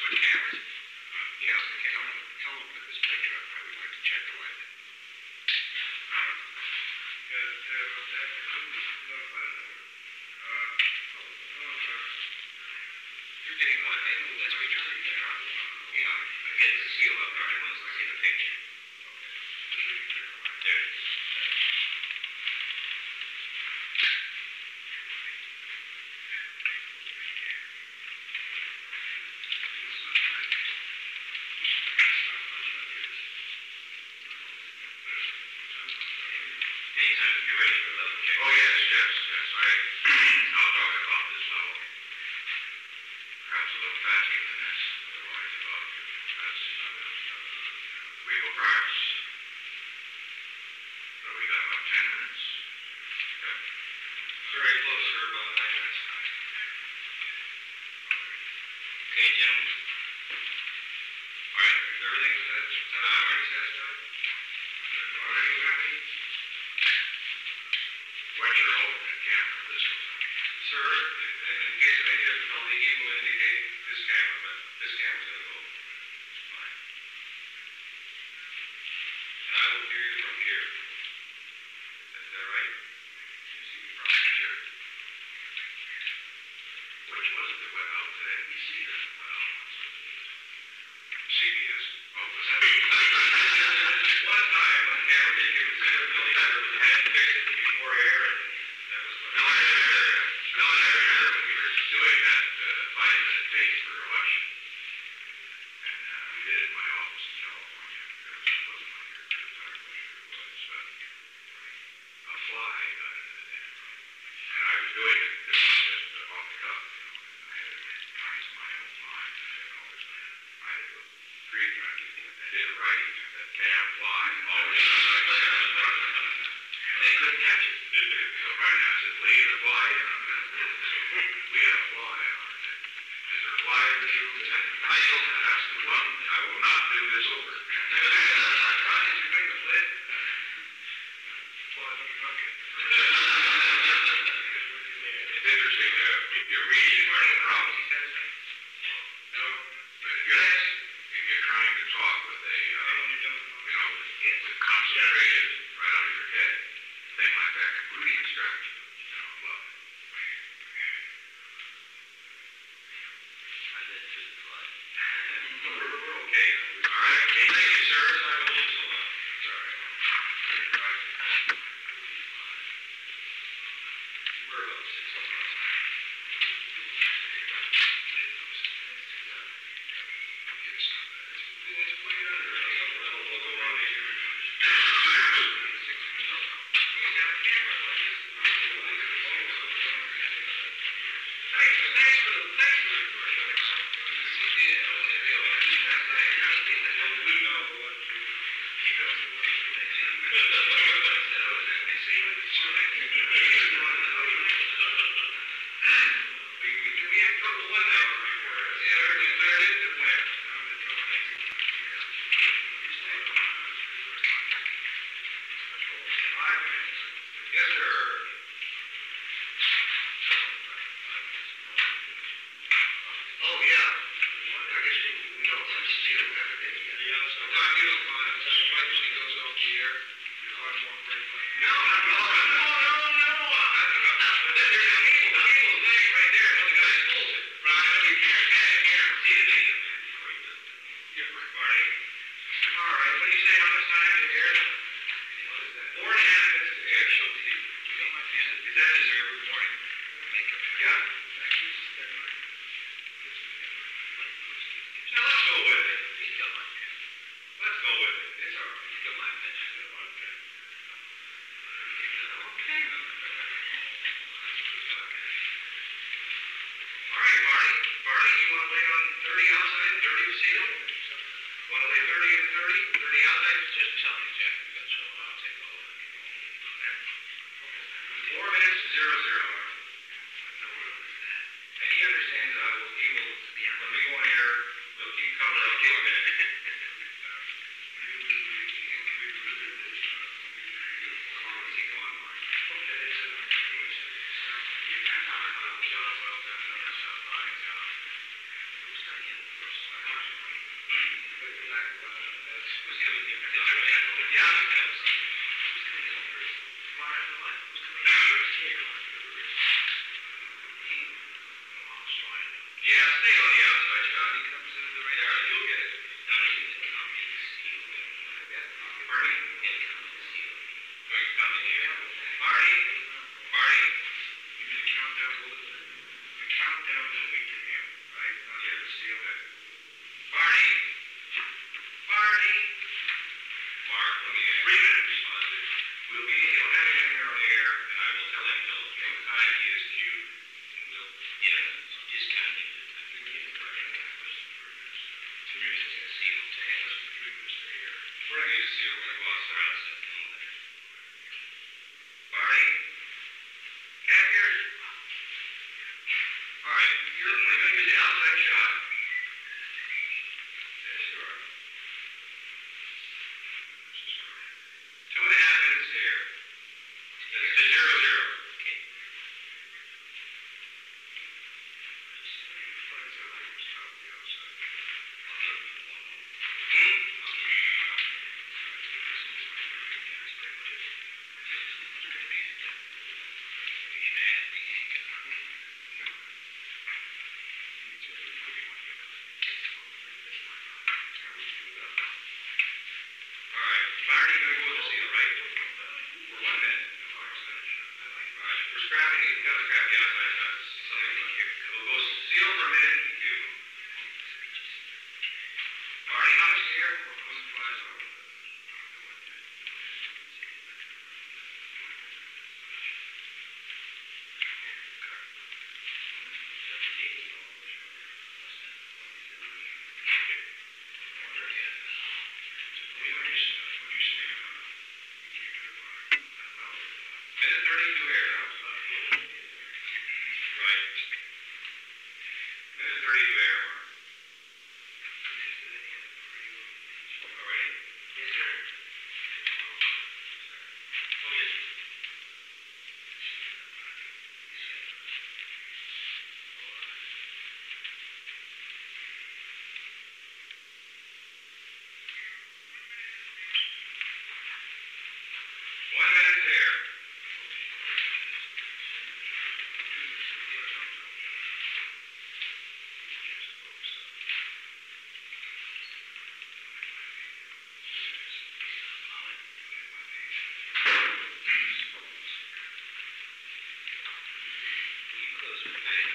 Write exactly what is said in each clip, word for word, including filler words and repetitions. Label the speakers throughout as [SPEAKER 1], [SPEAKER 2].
[SPEAKER 1] switch cameras? Yeah, okay. Tell him, tell him put this picture up. I would like to check the light. Um, yeah, yeah, that was notified another. Uh, oh, no, you're getting what? Let's return the truck? Yeah, I get the seal up there. I want to see the picture. Okay. There it is. Anytime you're ready for a level check. Oh, yes, yes, yes. I, I'll talk about this level. Perhaps a little faster than this. Otherwise, about that's, we will practice. So we got about ten minutes. Okay. Very close, sir. About nine minutes. Okay, gentlemen. All right. Is everything set? Time already set, John? Already happy? What's your alternate camera this one? Sir, in case of any difficulty, he will indicate this camera, but this camera's going to go fine. And I will hear you from here. Is that right? You see me from here. Which was it that went out to N B C then? Well, C B S. Oh, was that? One time, one camera did give us difficulty. I had to fix it before air, and that was what. No, I remember. No, I remember when we were doing that uh, five-minute tape for election, and uh, we did it in my office in California. It wasn't on here at the time, I'm sure it was, but a fly got into the damn room, and I was doing it just, just uh, off the cuff, you know, and I had lines of my own mind, and I always, I had to create, I did it right, that damn fly, always. They couldn't catch it. So finally I said, leave the fly in. We had a fly on it. Is there a fly in this room? I hope that's the one. I will not do this over. Did you bring the lid? Well, I think you drunk it. It's interesting, uh, if you're reading or any problems, no, but if you're, if you're trying to talk with a, uh, you know, with concentration right out of your head, a thing like that can really distract you. You know, love it. I let you fly. We're, we're okay. All right. Thank you, sir. I will lose a lot. It's all right. We're about six o'clock. It's way under. We'll go around here. Thanks, thanks for the, thanks for the commercial. Yeah, okay, really. Well, we know what to do. He knows what to do. We, we, we have trouble one night before. Yeah, we cleared it and went. Five minutes. Yes, sir. Oh, yeah. I guess we, we know from steel that it is. Yeah, so no, you don't mind. So the electricity goes off the air. You're hard more great. No, no, no, no, no, no. There's a cable, the cable's laying right there. The other guy pulls it. Right. You can't, can't, can't see the data, man, before you do it. Yeah, right, Barney. All right, what do you say? How much time is here? What is that? Four and a half minutes to air. She'll see. You got my pen? Is that his every morning? Makeup. Yeah. Now let's go with it. He's got my pen. Let's go with it. It's all right. He's got my pen. He's got my pen. Okay. All right, Barney. Barney, you want to lay on thirty outside and thirty seal? Want to lay thirty and thirty? thirty outside? Just tell me, Jack. You got so I'll take the whole thing. Four minutes to zero zero. And he understands that I will, he will, when we go on air, we'll keep cover up for a minute. Okay. Yeah, stay on the outside, John. He comes into the right area. You'll get it.
[SPEAKER 2] No, no, you can come in the seal.
[SPEAKER 1] Barney?
[SPEAKER 2] He'll come in the seal.
[SPEAKER 1] Oh, you come in here. Barney? Barney?
[SPEAKER 3] You mean the countdown to the countdown is a week to him, right? Not
[SPEAKER 1] Yeah.
[SPEAKER 3] to see him.
[SPEAKER 1] Barney? Barney? Mark, let me three minutes responsive. We'll be, he'll have him in there on the air, and I will tell him till next time he is cued. And we'll,
[SPEAKER 2] Yeah, just kind of.
[SPEAKER 3] Two minutes to
[SPEAKER 2] Seal to him.
[SPEAKER 3] three minutes to air.
[SPEAKER 1] we're gonna need to see, we're gonna go outside.
[SPEAKER 2] Outside.
[SPEAKER 1] Barney? Can't hear you. All right, you're, we're gonna use the outside shot. Yes, you are. Two and a half minutes there. It's to zero zero.
[SPEAKER 2] Okay.
[SPEAKER 1] Hmm? All right, Barney, gonna go with the seal, right? For one minute. All right, we're scrapping, we've got to scrap the outside shot. Something like here. We'll go seal for a minute and cue. Barney, how much here? One flies over. Minute thirty-two air. Right. Minute thirty-two air, Mark. All right.
[SPEAKER 2] Yes, sir. Oh, yes.
[SPEAKER 1] One minute there.
[SPEAKER 2] You close it, right?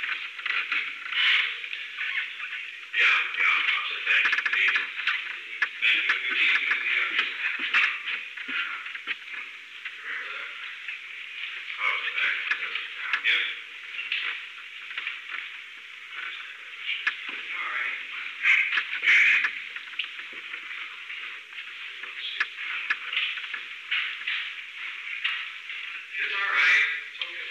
[SPEAKER 1] Yeah, yeah. I'll say thank you, Steve. Thank you. Good evening to the others. Remember that? Oh, the back. Yep. All right. It's all right. It's okay.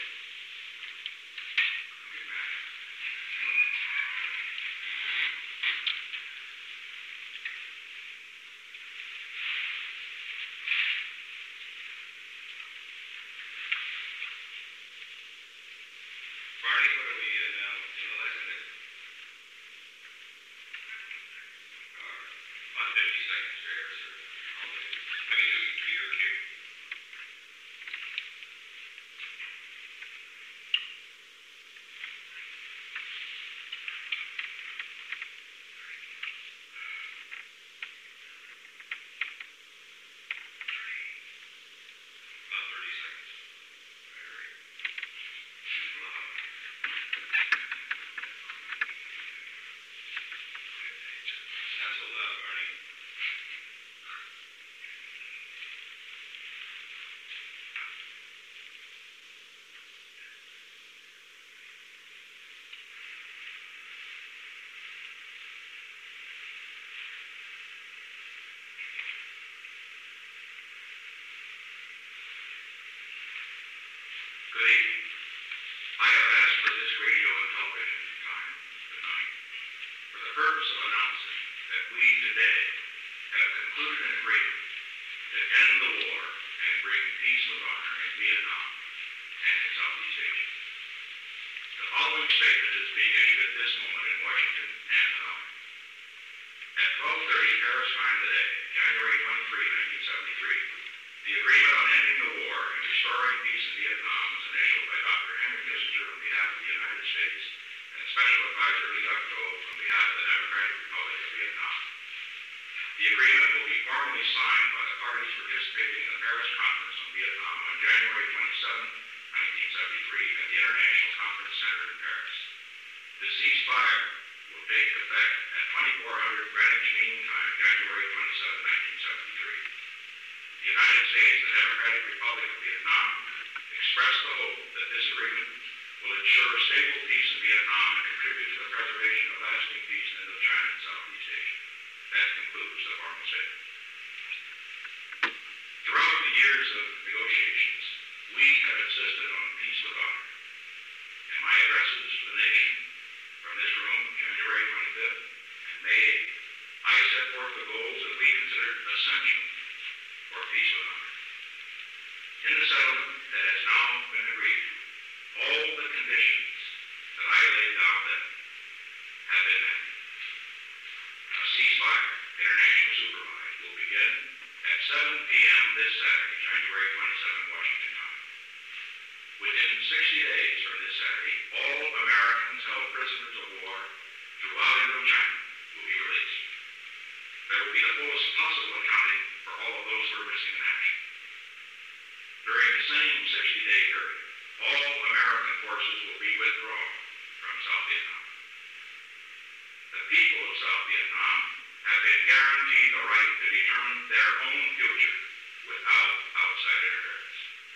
[SPEAKER 1] Barney, what are we in now? In the last minute? All right. About fifty seconds there, sir. I mean, to, to your cue. About thirty seconds. Very. Not so loud, Barney. Supervisor Lee Ducto on behalf of the Democratic Republic of Vietnam. The agreement will be formally signed by the parties participating in the Paris Conference on Vietnam on January twenty-seventh, nineteen seventy-three at the International Conference Center in Paris. The ceasefire will take effect at twenty-four hundred Greenwich Mean Time, January twenty-seventh, nineteen seventy-three. The United States and the Democratic Republic of Vietnam express the hope that this agreement will ensure stable peace in Vietnam and contribute to the preservation of lasting peace in Indochina and Southeast Asia. That concludes the formal statement. Throughout the years of negotiations, we have insisted on peace with honor. In my addresses to the nation from this room, January twenty-fifth and May eighth, I set forth the goals that we considered essential for peace with honor. In the settlement that has now been agreed to, all the conditions that I laid down then have been met. A ceasefire, international supervised, will begin at seven p m this Saturday, January twenty-seventh, Washington time. Within sixty days from this Saturday, all Americans held prisoners of war throughout Indochina will be released. There will be the fullest possible accounting for all of those who are missing in action. During the same sixty-day period, all American forces will be withdrawn from South Vietnam. The people of South Vietnam have been guaranteed the right to determine their own future without outside interference.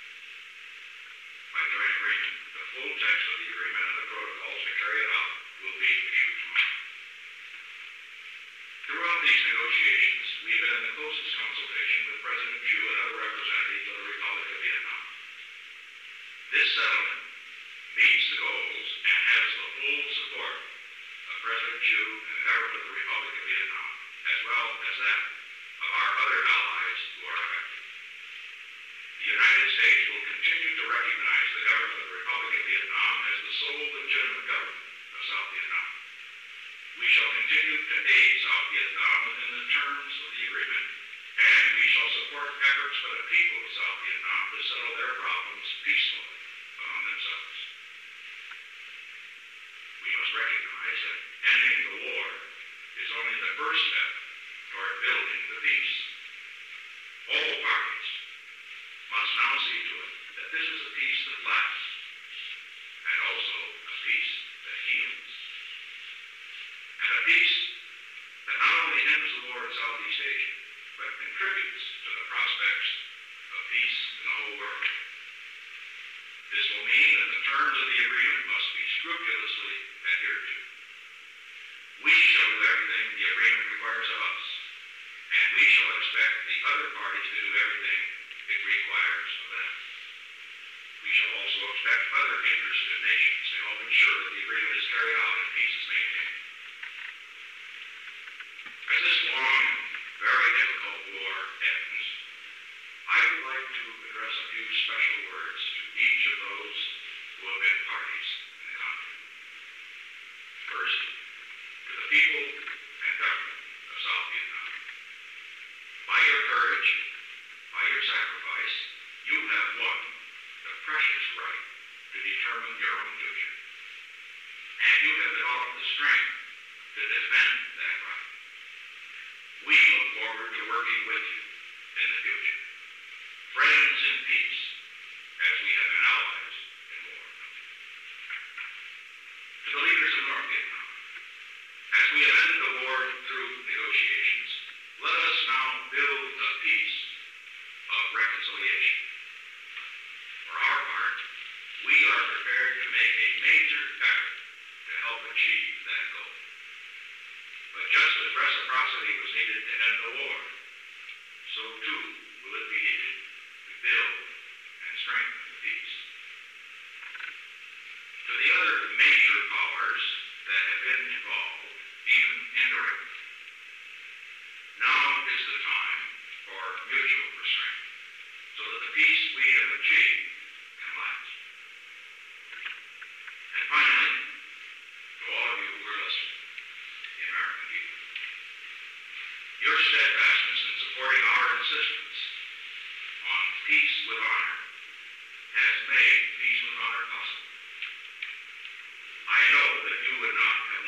[SPEAKER 1] By joint agreement, the full text of the agreement and the protocols to carry it out will be issued tomorrow. Throughout these negotiations, we have been in the closest consultation with President Thieu and other representatives of the Republic of Vietnam. This settlement meets the goals and has the full support of President Thieu and the government of the Republic of Vietnam, as well as that of our other allies who are affected. The United States will continue to recognize the government of the Republic of Vietnam as the sole legitimate government of South Vietnam. We shall continue to aid South Vietnam within the terms of the agreement, and we shall support efforts by the people of South Vietnam to settle their problems peacefully among themselves. We must recognize that ending the war is only the first step toward building the peace. All parties must now see to it that this is a peace that lasts, and also a peace that heals. And a peace that not only ends the war in Southeast Asia, but contributes to the prospects of peace in the whole world. This will mean that the terms of the agreement must be scrupulously adhered to. We shall do everything the agreement requires of us, and we shall expect the other parties to do everything it requires of them. We shall also expect other interested nations to help ensure that the agreement is carried out and peace is maintained. As this long and very difficult war ends, I would like to address a few special words to each of those who have been parties in the conflict. First, to the people and government of South Vietnam. By your courage, by your sacrifice, you have won the precious right to determine your own future. And you have developed the strength to defend that right. We look forward to working with you in the future, friends in peace, as we have been allies in war. To the leaders of North Vietnam, as we have ended the war through negotiations, let us now build a peace of reconciliation. For our part, we are prepared to make a major effort to help achieve that goal. But just as reciprocity was needed to end the war, so too will it be needed to build and strengthen the peace. To the other major powers that have been involved, even indirectly, now is the time for mutual restraint, so that the peace we have achieved can last. And finally, to all of you who are listening, the American people, your steadfastness in supporting our insistence on peace with honor has made peace with honor possible. I know that you would not have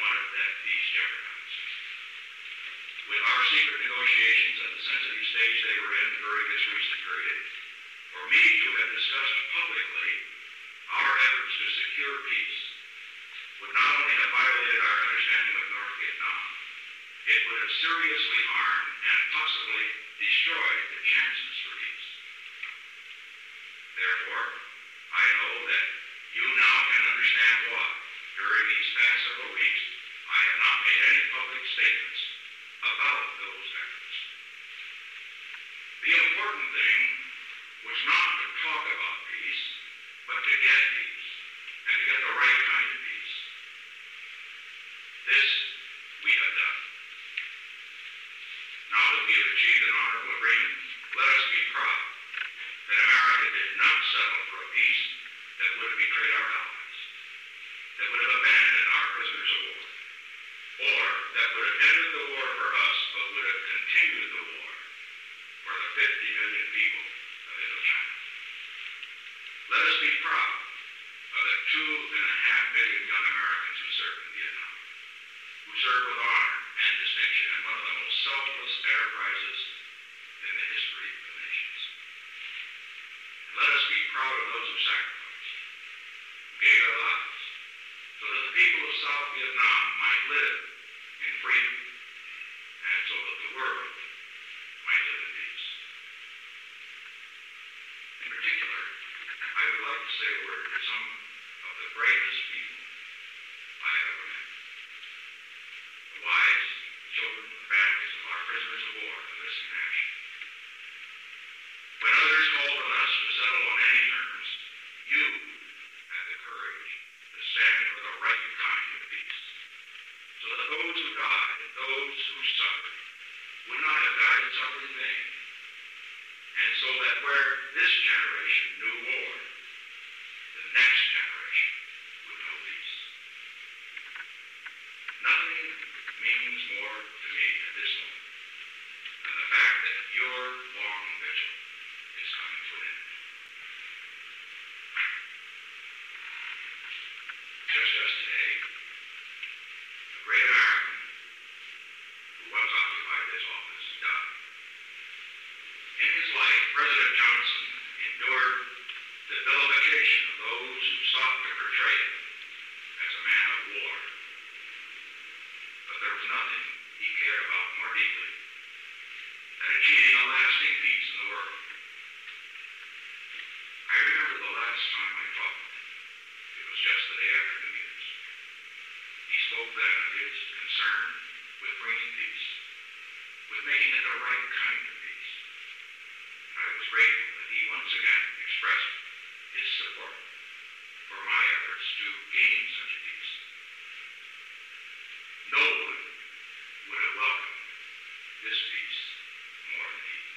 [SPEAKER 1] me to have discussed publicly our efforts to secure peace would not only have violated our understanding of North Vietnam, it would have seriously harmed and possibly destroyed the chances for peace. Therefore, I know that you now can understand why, during these past several weeks, I have not made any public statements about those efforts. The important thing was not to talk about peace, but to get peace, and to get the right kind of peace. This we have done. Now that we have achieved an honorable agreement, let us be proud that America did not settle for a peace that would have betrayed our allies, that would have abandoned our prisoners of war, or that would have ended the war for us, but would have continued the war for the fifty million people of Indochina. Let us be proud of the two and a half million young Americans who served in Vietnam, who served with honor and distinction in one of the most selfless enterprises in the history of nations. And let us be proud of those who sacrificed, who gave their lives, so that the people of South Vietnam might live in freedom, and so that the world might live in peace. In particular, I would like to say a word to some of the bravest people I have ever met. The wives, the children, the families of our prisoners of war enlisted in action. When others called on us to settle on any terms, you had the courage to stand for the right kind of peace, so that those who died and those who suffered would not have died and suffered in vain, and so that where this generation knew war, the next generation would know peace. Nothing means more to me at this moment than the fact that your long vigil is coming to an end. Just yesterday, a great American who once occupied this office died. In his life, President Johnson endured the vilification of those who sought to portray him as a man of war. But there was nothing he cared about more deeply than achieving a lasting peace in the world. I remember the last time I talked with him. It was just the day after New Year's. He spoke then of his concern with bringing peace, with making it the right kind of peace. And I was grateful that he once again expressed his support for my efforts to gain such a peace. No one would have welcomed this peace more than he.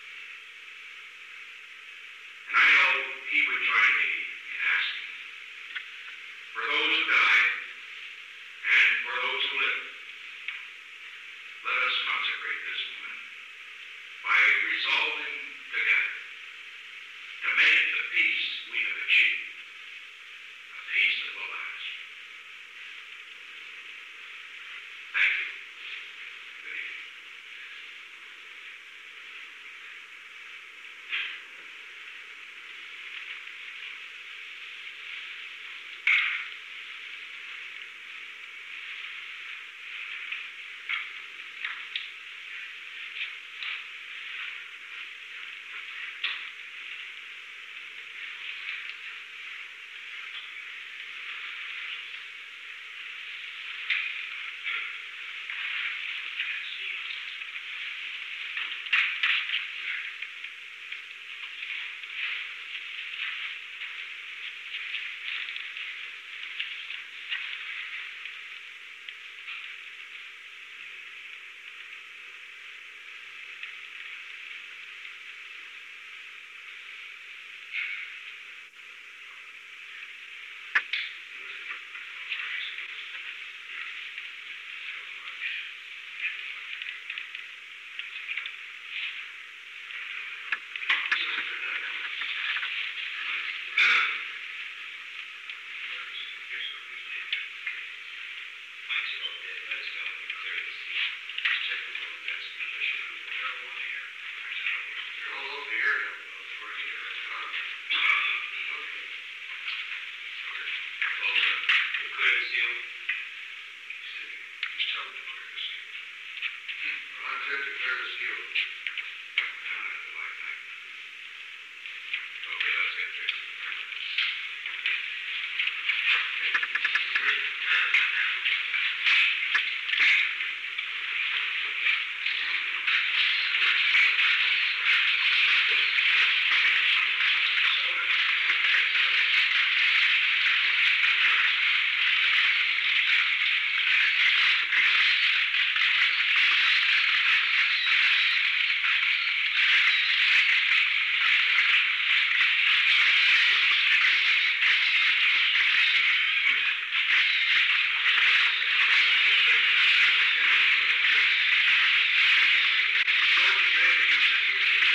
[SPEAKER 1] And I know he would join me in asking for those who died and for those who live. Let us consecrate this moment by resolving together to make the peace we have achieved a peace that will last. Thank you. Good evening.
[SPEAKER 3] All over here, of course,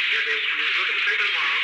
[SPEAKER 4] Yeah, they, you look at the paper tomorrow.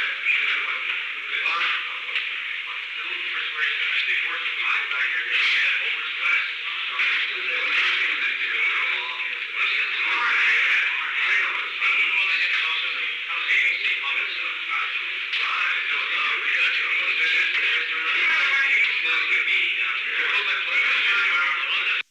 [SPEAKER 1] Unfortunately, I back here.